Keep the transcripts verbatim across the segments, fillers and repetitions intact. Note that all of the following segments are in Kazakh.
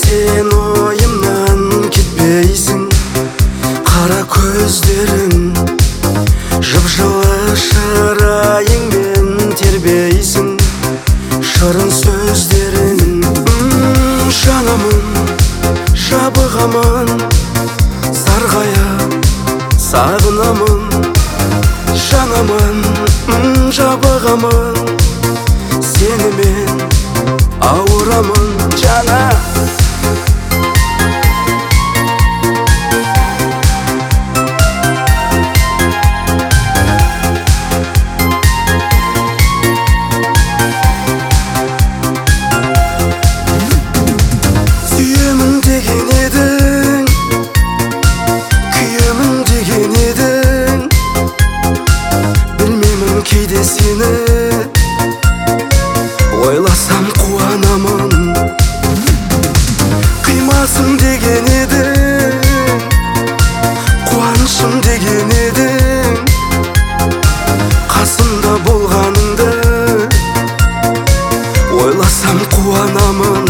сен ойымнан кетпейсің. Қара көздерің, жып-жылы шырайыңмен тербейсің. Шырын сөздерің, жанымын, жабығамын, сарғая сағынамын. Жанымын, жабығамын, сенімен ауырамын, жана. Сүйемін деген едің, күйемін деген едің. Білмеймін кейде сені ойласам қуанамын. Қимасың деген едің, қуанышым деген едің. Қасымда болғаныңды ойласам қуанамын.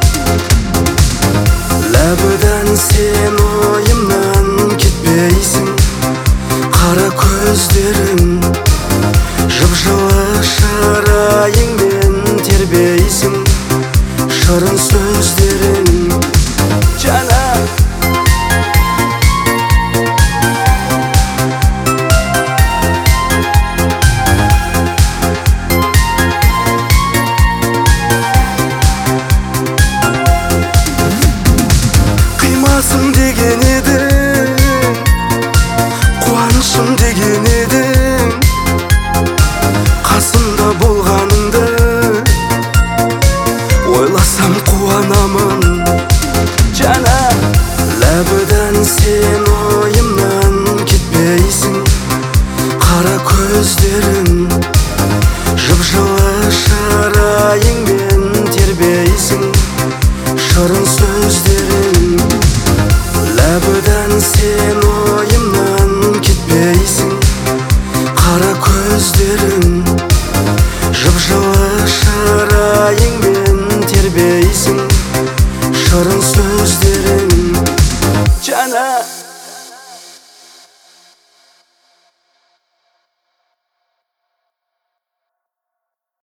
Ләбідан сен ойымнан кетпейсің. Қара көздерің, жып-жылы шырайыңмен тербейсің. Шырын сөздерің, жана. Қимасың деген едің, қуанышым деген едің. Қасымда болғаныңды ойласам қуанамын, жана. Ләбідан сен ойымнан кетпейсің. Қара көздерің, жып-жылы шырайыңмен тербейсің. Шырын